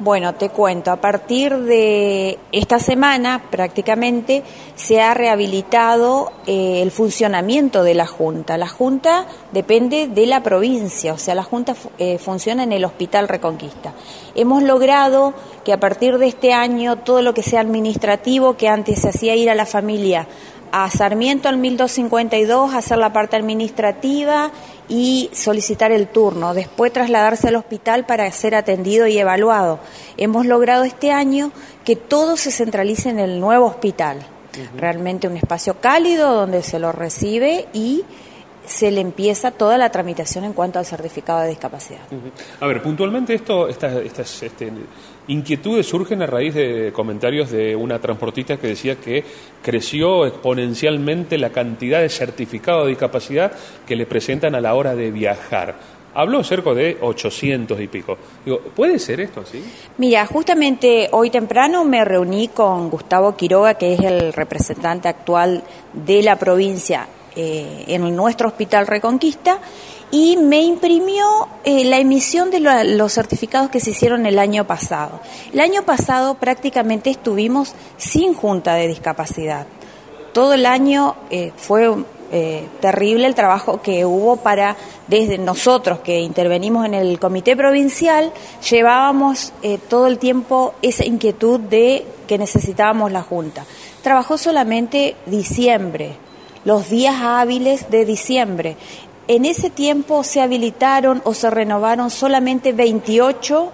Bueno, te cuento, a partir de esta semana prácticamente se ha rehabilitado el funcionamiento de la Junta. La Junta depende de la provincia, o sea, la Junta funciona en el Hospital Reconquista. Hemos logrado que a partir de este año todo lo que sea administrativo, que antes se hacía ir a la familia a Sarmiento al 1252, hacer la parte administrativa y solicitar el turno, después trasladarse al hospital para ser atendido y evaluado. Hemos logrado este año que todo se centralice en el nuevo hospital, realmente un espacio cálido donde se lo recibe y se le empieza toda la tramitación en cuanto al certificado de discapacidad. A ver, puntualmente estas inquietudes surgen a raíz de comentarios de una transportista que decía que creció exponencialmente la cantidad de certificados de discapacidad que le presentan a la hora de viajar. Habló cerca de 800 y pico. Digo, ¿puede ser esto así? Mira, justamente hoy temprano me reuní con Gustavo Quiroga, que es el representante actual de la provincia en nuestro Hospital Reconquista, y me imprimió la emisión de los certificados que se hicieron el año pasado. El año pasado prácticamente estuvimos sin junta de discapacidad. Todo el año fue terrible el trabajo que hubo desde nosotros que intervenimos en el comité provincial, llevábamos todo el tiempo esa inquietud de que necesitábamos la junta. Trabajó solamente diciembre, los días hábiles de diciembre. En ese tiempo se habilitaron o se renovaron solamente 28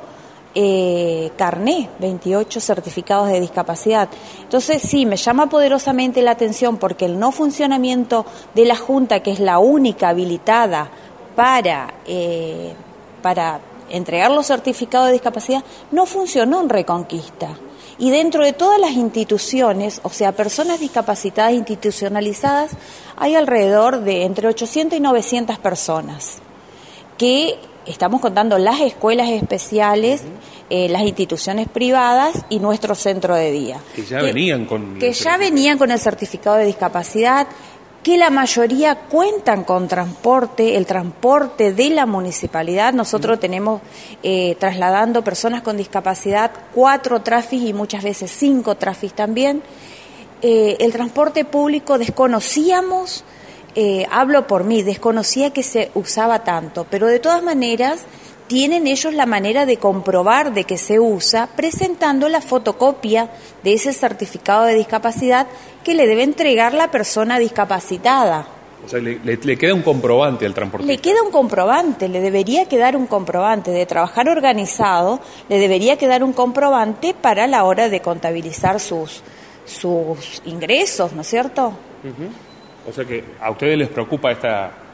28 certificados de discapacidad. Entonces sí, me llama poderosamente la atención porque el no funcionamiento de la Junta, que es la única habilitada para entregar los certificados de discapacidad, no funcionó en Reconquista. Y dentro de todas las instituciones, o sea, personas discapacitadas institucionalizadas, hay alrededor de entre 800 y 900 personas, que estamos contando las escuelas especiales, las instituciones privadas y nuestro centro de día. Que ya venían con el certificado de discapacidad, que la mayoría cuentan con transporte, el transporte de la municipalidad. Nosotros tenemos trasladando personas con discapacidad 4 trafis y muchas veces 5 trafis también. El transporte público desconocíamos, hablo por mí, desconocía que se usaba tanto, pero de todas maneras tienen ellos la manera de comprobar de que se usa presentando la fotocopia de ese certificado de discapacidad que le debe entregar la persona discapacitada. O sea, le queda un comprobante al transportista. Le queda un comprobante, le debería quedar un comprobante de trabajar organizado, le debería quedar un comprobante para la hora de contabilizar sus ingresos, ¿no es cierto? O sea que a ustedes les preocupa este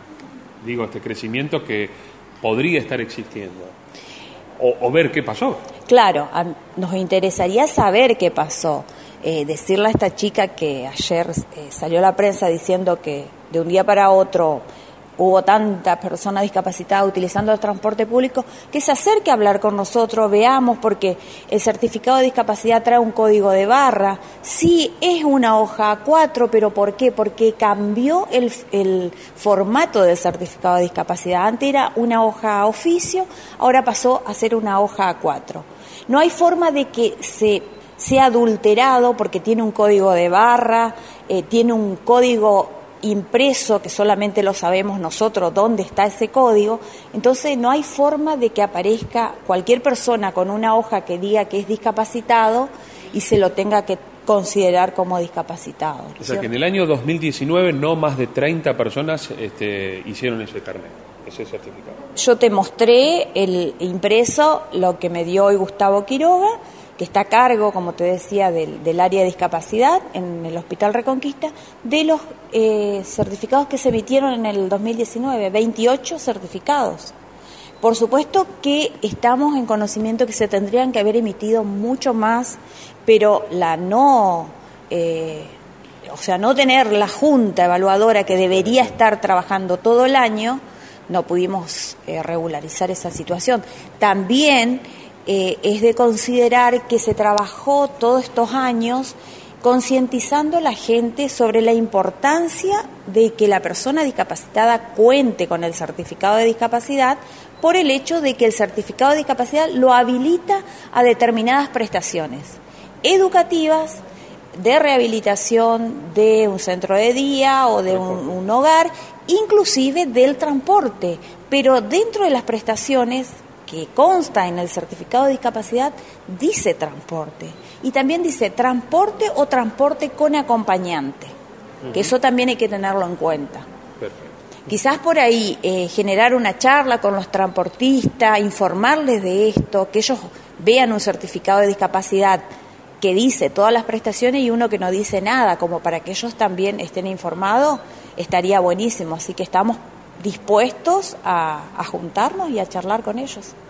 crecimiento que podría estar existiendo, o ver qué pasó. Claro, nos interesaría saber qué pasó. Decirle a esta chica que ayer salió a la prensa diciendo que de un día para otro hubo tantas personas discapacitadas utilizando el transporte público, que se acerque a hablar con nosotros, veamos, porque el certificado de discapacidad trae un código de barra. Sí, es una hoja A4, pero ¿por qué? Porque cambió el formato del certificado de discapacidad. Antes era una hoja a oficio, ahora pasó a ser una hoja A4. No hay forma de que sea adulterado porque tiene un código de barra, tiene un código impreso que solamente lo sabemos nosotros dónde está ese código. Entonces no hay forma de que aparezca cualquier persona con una hoja que diga que es discapacitado y se lo tenga que considerar como discapacitado. O sea que en el año 2019 no más de 30 personas hicieron ese carnet, ese certificado. Yo te mostré el impreso, lo que me dio hoy Gustavo Quiroga, que está a cargo, como te decía, del área de discapacidad en el Hospital Reconquista, de los certificados que se emitieron en el 2019, 28 certificados. Por supuesto que estamos en conocimiento que se tendrían que haber emitido mucho más, pero no tener la junta evaluadora que debería estar trabajando todo el año, no pudimos regularizar esa situación. También es de considerar que se trabajó todos estos años concientizando a la gente sobre la importancia de que la persona discapacitada cuente con el certificado de discapacidad por el hecho de que el certificado de discapacidad lo habilita a determinadas prestaciones educativas, de rehabilitación de un centro de día o de un hogar, inclusive del transporte, pero dentro de las prestaciones que consta en el certificado de discapacidad dice transporte y también dice transporte o transporte con acompañante, que eso también hay que tenerlo en cuenta. Perfecto. Quizás por ahí generar una charla con los transportistas, informarles de esto, que ellos vean un certificado de discapacidad que dice todas las prestaciones y uno que no dice nada, como para que ellos también estén informados, estaría buenísimo. Así que estamos dispuestos a juntarnos y a charlar con ellos.